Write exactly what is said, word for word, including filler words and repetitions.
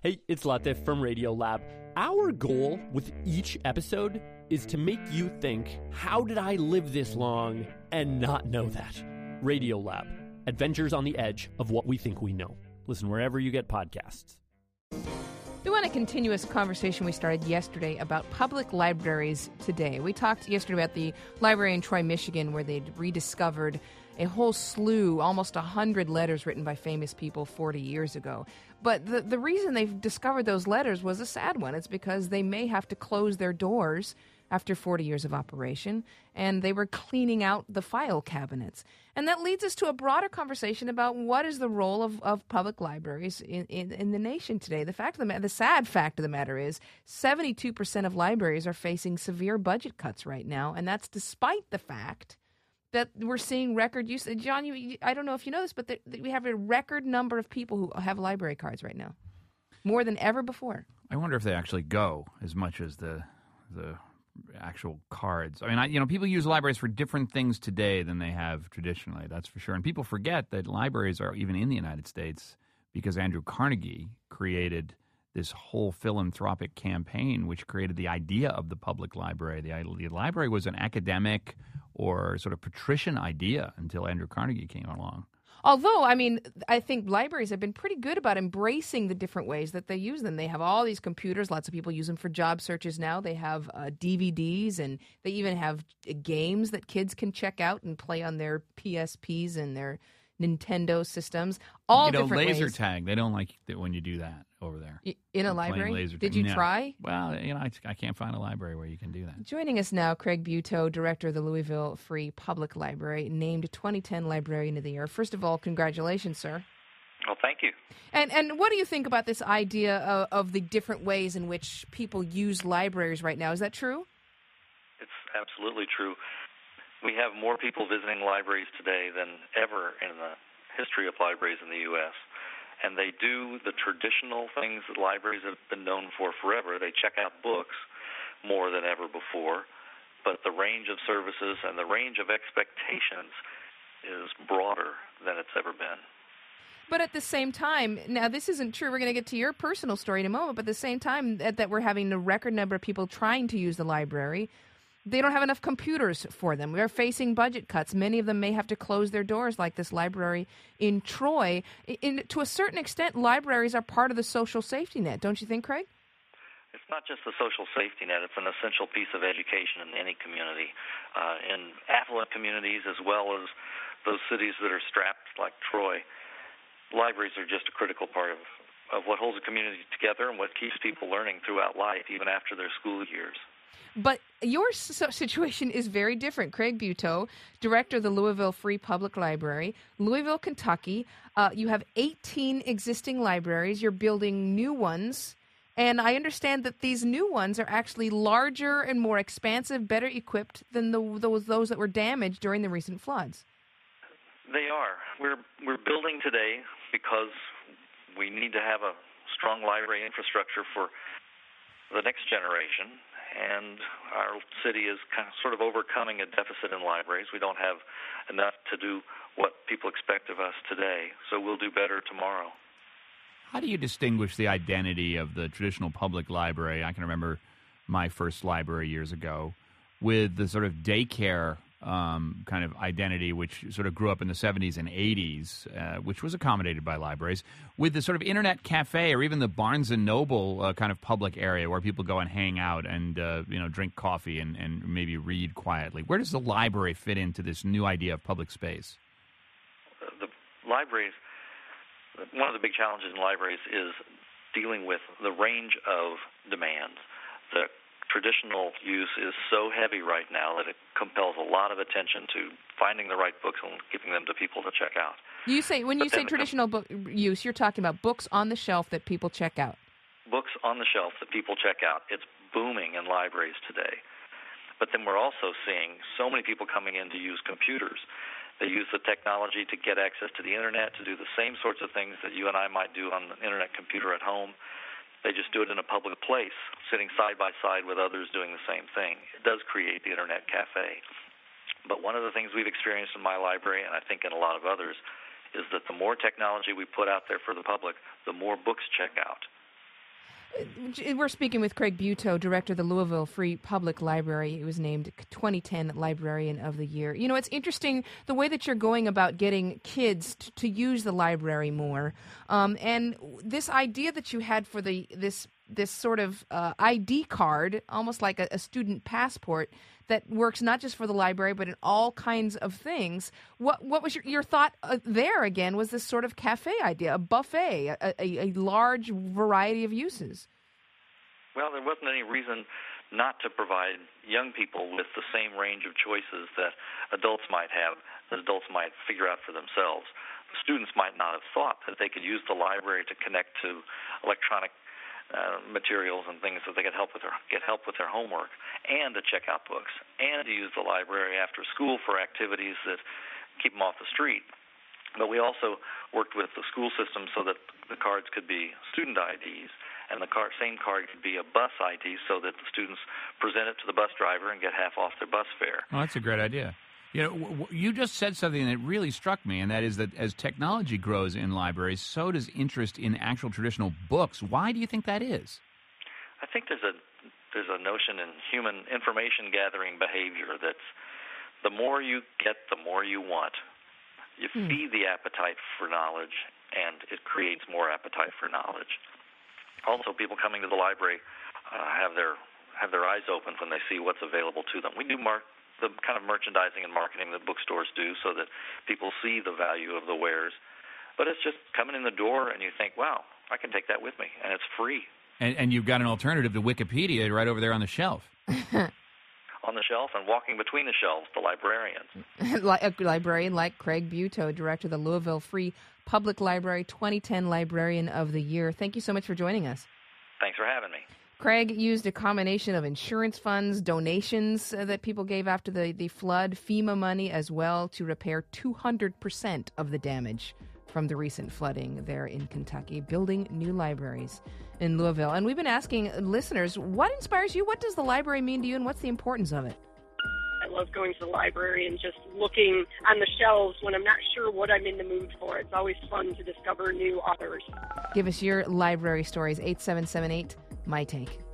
Hey, it's Latif from Radiolab. Our goal with each episode is to make you think, how did I live this long and not know that? Radiolab, adventures on the edge of what we think we know. Listen wherever you get podcasts. We want to continue this conversation we started yesterday about public libraries today. We talked yesterday about the library in Troy, Michigan, where they'd rediscovered a whole slew, almost one hundred letters written by famous people forty years ago. But the, the reason they've discovered those letters was a sad one. It's because they may have to close their doors after forty years of operation, and they were cleaning out the file cabinets. And that leads us to a broader conversation about what is the role of, of public libraries in, in, in the nation today. The fact of the matter, the sad fact of the matter is seventy-two percent of libraries are facing severe budget cuts right now, and that's despite the fact that we're seeing record use. John, you, I don't know if you know this, but the, we have a record number of people who have library cards right now, more than ever before. I wonder if they actually go as much as the the actual cards. I mean, I, you know, people use libraries for different things today than they have traditionally, that's for sure. And people forget that libraries are even in the United States because Andrew Carnegie created this whole philanthropic campaign which created the idea of the public library. The, the library was an academic or sort of patrician idea until Andrew Carnegie came along. Although, I mean, I think libraries have been pretty good about embracing the different ways that they use them. They have all these computers. Lots of people use them for job searches now. They have uh, D V Ds, and they even have uh, games that kids can check out and play on their P S Ps and their Nintendo systems. All you know, different laser ways. tag. They don't like it when you do that over there. In a They're library? laser Did tag. you No. try? Well, you know, I, I can't find a library where you can do that. Joining us now, Craig Buteau, director of the Louisville Free Public Library, named twenty ten Librarian of the Year. First of all, congratulations, sir. Well, thank you. And and what do you think about this idea of, of the different ways in which people use libraries right now? Is that true? It's absolutely true. We have more people visiting libraries today than ever in the history of libraries in the U S, and they do the traditional things that libraries have been known for forever. They check out books more than ever before, but the range of services and the range of expectations is broader than it's ever been. But at the same time, now this isn't true. We're going to get to your personal story in a moment, but at the same time that, that we're having a record number of people trying to use the library, they don't have enough computers for them. We're facing budget cuts. Many of them may have to close their doors, like this library in Troy. In, to a certain extent, libraries are part of the social safety net, don't you think, Craig? It's not just the social safety net. It's an essential piece of education in any community. Uh, in affluent communities as well as those cities that are strapped like Troy, libraries are just a critical part of, of what holds a community together and what keeps people learning throughout life, even after their school years. But your situation is very different. Craig Buteau, director of the Louisville Free Public Library, Louisville, Kentucky. Uh, you have eighteen existing libraries. You're building new ones. And I understand that these new ones are actually larger and more expansive, better equipped than the, those those that were damaged during the recent floods. They are. We're we're building today because we need to have a strong library infrastructure for the next generation. And our city is kind of sort of overcoming a deficit in libraries. We don't have enough to do what people expect of us today, so we'll do better tomorrow. How do you distinguish the identity of the traditional public library? I can remember my first library years ago with the sort of daycare um, kind of identity, which sort of grew up in the seventies and eighties, uh, which was accommodated by libraries, with the sort of internet cafe or even the Barnes and Noble uh, kind of public area where people go and hang out and uh, you know drink coffee and, and maybe read quietly. Where does the library fit into this new idea of public space? The libraries, one of the big challenges in libraries is dealing with the range of demands. The traditional use is so heavy right now that it compels a lot of attention to finding the right books and giving them to people to check out. You say when you But say then- traditional book use, you're talking about books on the shelf that people check out. Books on the shelf that people check out. It's booming in libraries today. But then we're also seeing so many people coming in to use computers. They use the technology to get access to the Internet, to do the same sorts of things that you and I might do on an Internet computer at home. They just do it in a public place, sitting side by side with others doing the same thing. It does create the Internet cafe. But one of the things we've experienced in my library, and I think in a lot of others, is that the more technology we put out there for the public, the more books check out. We're speaking with Craig Buteau, director of the Louisville Free Public Library. He was named twenty ten Librarian of the Year. You know, it's interesting the way that you're going about getting kids t- to use the library more. Um, and this idea that you had for the this this sort of uh, I D card, almost like a, a student passport, that works not just for the library but in all kinds of things. What what was your, your thought uh, there again? Was this sort of cafe idea, a buffet, a, a, a large variety of uses? Well, there wasn't any reason not to provide young people with the same range of choices that adults might have, that adults might figure out for themselves. Students might not have thought that they could use the library to connect to electronic uh, materials and things so they could help with their, get help with their homework, and to check out books, and to use the library after school for activities that keep them off the street. But we also worked with the school system so that the cards could be student I Ds, and the card, same card could be a bus I D so that the students present it to the bus driver and get half off their bus fare. Oh, that's a great idea. You know, w- w- you just said something that really struck me, and that is that as technology grows in libraries, so does interest in actual traditional books. Why do you think that is? I think there's a there's a notion in human information gathering behavior that's the more you get, the more you want. You hmm. feed the appetite for knowledge, and it creates more appetite for knowledge. Also, people coming to the library uh, have their have their eyes open when they see what's available to them. We do mark the kind of merchandising and marketing that bookstores do so that people see the value of the wares. But it's just coming in the door and you think, wow, I can take that with me, and it's free. And, and you've got an alternative to Wikipedia right over there on the shelf. On the shelf and walking between the shelves, the librarians. A librarian like Craig Buteau, director of the Louisville Free Public Library, twenty ten Librarian of the Year. Thank you so much for joining us. Thanks for having me. Craig used a combination of insurance funds, donations uh, that people gave after the, the flood, FEMA money as well, to repair two hundred percent of the damage from the recent flooding there in Kentucky, building new libraries in Louisville. And we've been asking listeners, what inspires you? What does the library mean to you, and what's the importance of it? I love going to the library and just looking on the shelves when I'm not sure what I'm in the mood for. It's always fun to discover new authors. Give us your library stories, eight seven seven eight, M Y Take.